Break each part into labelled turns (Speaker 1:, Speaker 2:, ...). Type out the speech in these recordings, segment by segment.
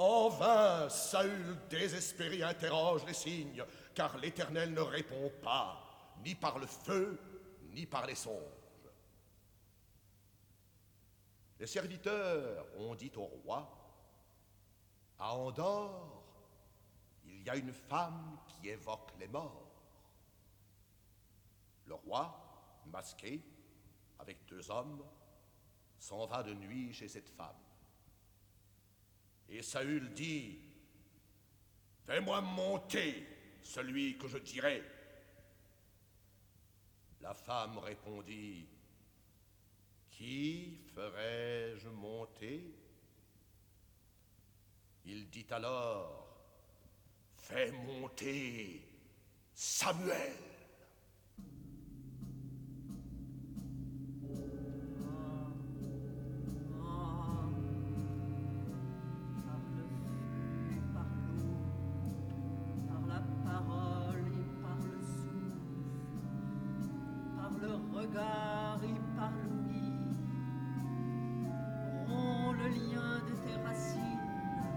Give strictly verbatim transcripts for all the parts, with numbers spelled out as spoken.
Speaker 1: En vain, Saül désespéré interroge les signes, car l'Éternel ne répond pas, ni par le feu, ni par les songes. Les serviteurs ont dit au roi, « À Endor, il y a une femme qui évoque les morts. » Le roi, masqué, avec deux hommes, s'en va de nuit chez cette femme. Et Saül dit, « Fais-moi monter celui que je dirai. » La femme répondit, « Qui ferais-je monter ?» Il dit alors, « Fais monter Samuel. »
Speaker 2: Et par l'ouïe, romps le lien de tes racines,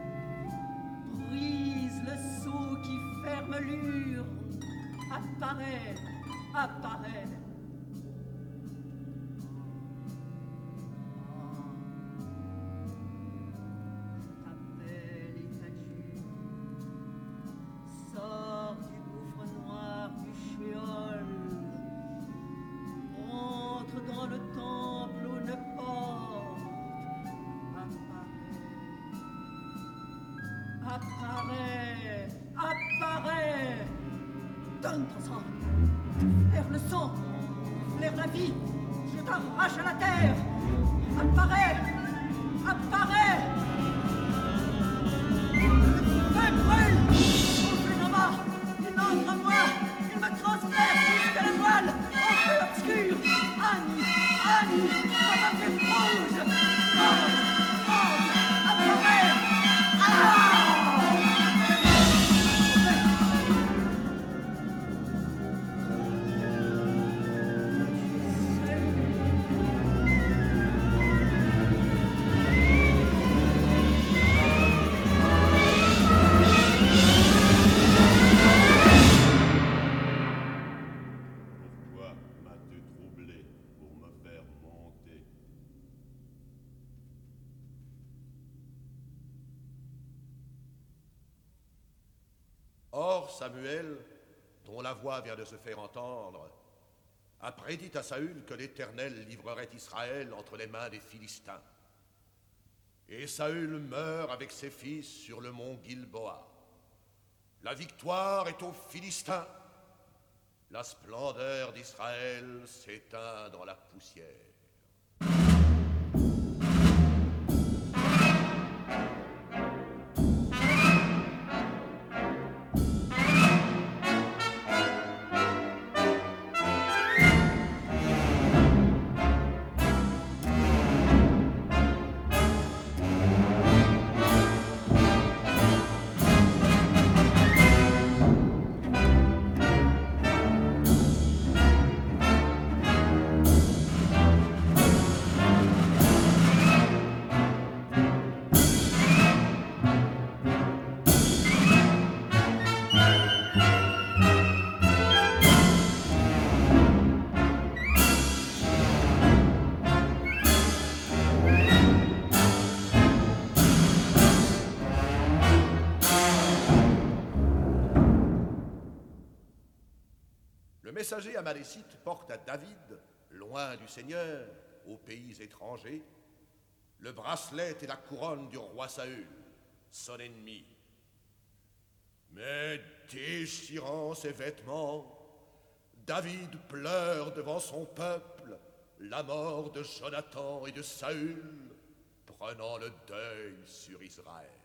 Speaker 2: brise le sceau qui ferme l'urne, apparaît, apparaît. T'appelle et t'adjure, sors du gouffre noir du Sheol. Dans le temple où une porte apparaît, apparaît, apparaît. Donne ton sang, flaire le sang, flaire la vie, je t'arrache à la terre. Apparaît, apparaît. Feu brûle, mon feu d'en bas, il entre en moi, il me transperce jusqu'à la voile, en feu obscur. Annie, Annie, ça m'a fait rouge. Mange, mange, apparaît. Ah!
Speaker 1: Or Samuel, dont la voix vient de se faire entendre, a prédit à Saül que l'Éternel livrerait Israël entre les mains des Philistins. Et Saül meurt avec ses fils sur le mont Gilboa. La victoire est aux Philistins. La splendeur d'Israël s'éteint dans la poussière. Le messager amalécite porte à David, loin du Seigneur, aux pays étrangers, le bracelet et la couronne du roi Saül, son ennemi. Mais déchirant ses vêtements, David pleure devant son peuple la mort de Jonathan et de Saül, prenant le deuil sur Israël.